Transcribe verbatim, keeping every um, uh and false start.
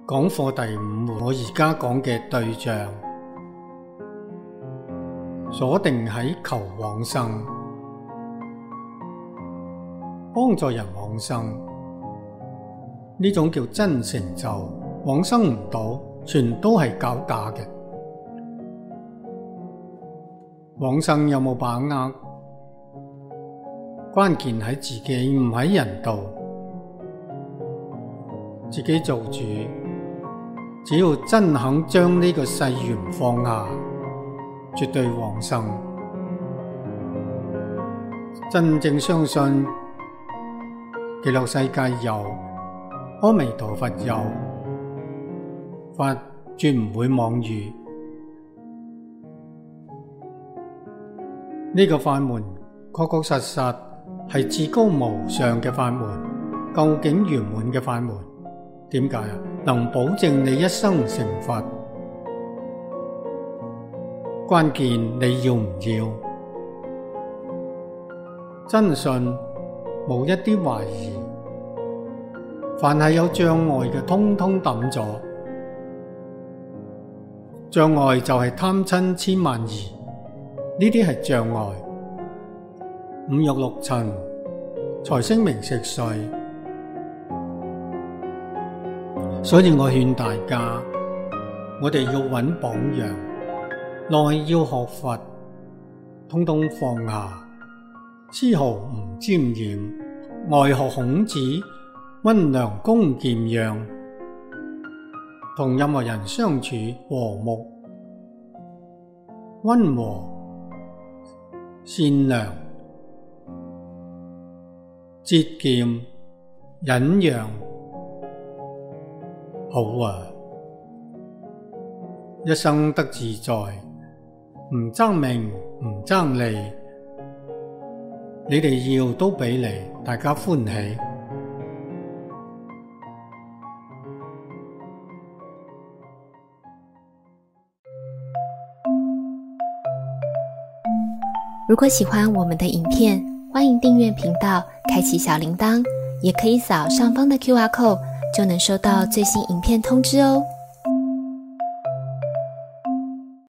講課第五回，我而家講嘅對象鎖定喺求往生，幫助人往生，呢種叫真成就。往生唔到，全都係搞假嘅。往生有冇把握？關鍵喺自己，唔喺人度。自己做主，只要真肯將呢個世緣放下，絕對往生。真正相信極樂世界有，阿彌陀佛有，法絕唔會妄語。呢個法門確確實實係至高無上嘅法門，究竟圓滿嘅法門。點解啊？能保證你一生成佛。關鍵你要唔要？真信冇一啲懷疑，凡係有障礙嘅，通通抌咗。障礙就係貪嗔痴慢疑，呢啲係障礙。五欲六塵、財色名食睡。所以我勸大家，我哋要揾榜樣，內要學佛，通通放下，絲毫唔沾染，外學孔子，溫良恭儉讓，同任何人相處和睦、溫和、善良、節儉、忍讓。好啊，一生得自在，唔爭名唔爭利，你哋要都俾你，大家歡喜。 如果喜歡我們的影片，歡迎訂閱頻道，開啟小鈴鐺，也可以掃上方的 Q R code，就能收到最新影片通知哦。